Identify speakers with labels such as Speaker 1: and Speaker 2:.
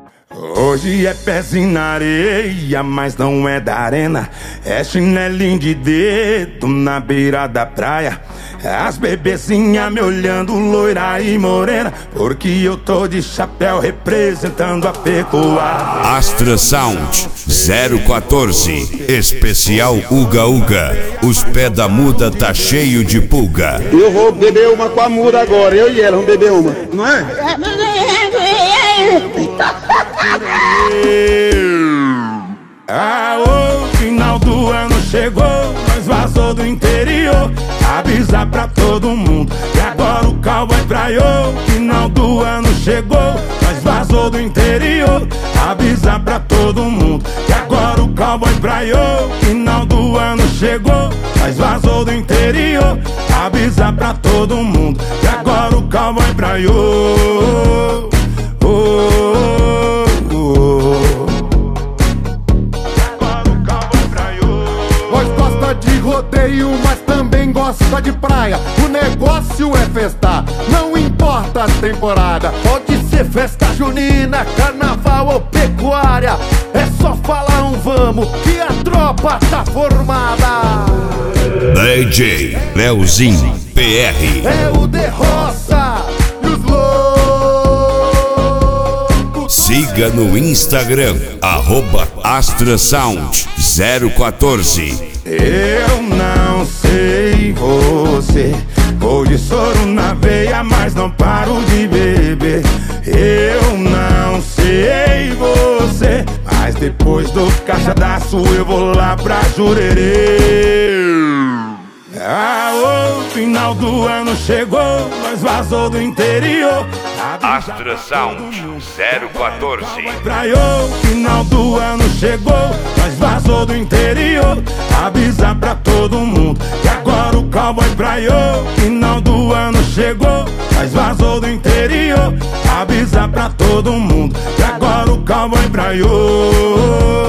Speaker 1: Hoje é pezinho na areia, mas não é da arena. É chinelinho de dedo na beira da praia. As bebezinhas me olhando, loira e morena, porque eu tô de chapéu representando a pecuária.
Speaker 2: Astra Sound 014, especial Uga Uga. Os pés da muda tá cheio de pulga.
Speaker 3: Eu vou beber uma com a muda agora, eu e ela vamos beber uma, não é?
Speaker 1: O final do ano chegou, nós vazou do interior, avisa pra todo mundo que agora o cowboy praiou. Final do ano chegou, nós vazou do interior, avisa pra todo mundo que agora o cowboy praiou. Final do ano chegou, nós vazou do interior, avisa pra todo mundo que agora o cowboy praiou.
Speaker 4: De rodeio, mas também gosta de praia. O negócio é festar, não importa a temporada. Pode ser festa junina, carnaval ou pecuária. É só falar um vamos que a tropa tá formada.
Speaker 2: DJ Leozinho PR.
Speaker 4: É o de roça e os loucos.
Speaker 2: Siga no Instagram, @AstraSound 014.
Speaker 1: Eu não sei você, vou de soro na veia, mas não paro de beber. Eu não sei você, mas depois do caixadaço eu vou lá pra Jurerê. O final do ano chegou, nós vazou do interior.
Speaker 2: Astra Sound 014.
Speaker 1: Praiou, final do ano chegou, nós vazou do interior, avisa pra todo mundo que agora o cowboy praiou. Final do ano chegou, nós vazou do interior, avisa pra todo mundo que agora o cowboy praiou.